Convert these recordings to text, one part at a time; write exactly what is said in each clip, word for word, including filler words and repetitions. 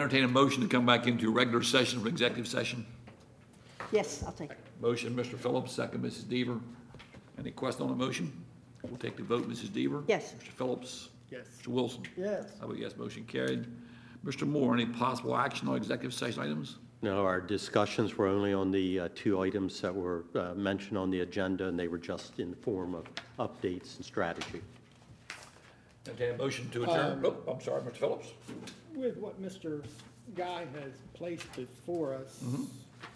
entertain a motion to come back into regular session for executive session. Yes, I'll take it. Motion, Mister Phillips, second, Missus Deaver. Any question on the motion? We'll take the vote, Missus Deaver. Yes. Mister Phillips. Yes. Mister Wilson. Yes. I vote yes, motion carried. Mister Moore, any possible action on executive session items? No, our discussions were only on the uh, two items that were uh, mentioned on the agenda, and they were just in the form of updates and strategy. Entertain a motion to adjourn. Um, Oh, I'm sorry, Mister Phillips. With what Mister Guy has placed before us, Mhm.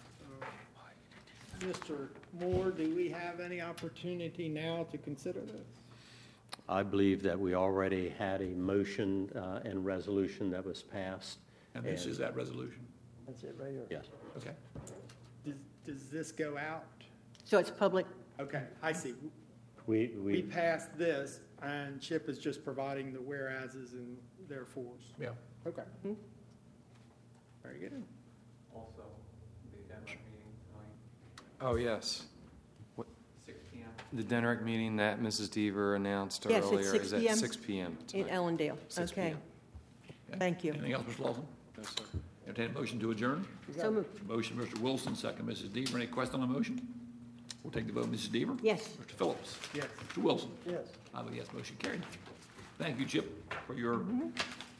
uh, Mister Moore, do we have any opportunity now to consider this? I believe that we already had a motion uh, and resolution that was passed. And this is that resolution. That's it right here. Yes. Okay. Does, does this go out? So it's public? Okay, I see. We, We we, passed this, and Chip is just providing the whereases and therefores. Yeah. Okay. Hmm. Very good. Also, the Denrick meeting tonight. Oh, yes. What, six P M? The Denrick meeting that Missus Deaver announced Yes, it's earlier six is at p m six P M In tonight. Ellendale. six p Okay. m Thank you. Anything else, Mister Lawson? No, sir. Entertain a motion to adjourn. So moved. Motion, Mister Wilson, second, Missus Deaver. Any question on the motion? We'll take the vote, Missus Deaver. Yes. Mister Phillips. Yes. Mister Wilson. Yes. I vote yes, motion carried. Thank you, Chip, for your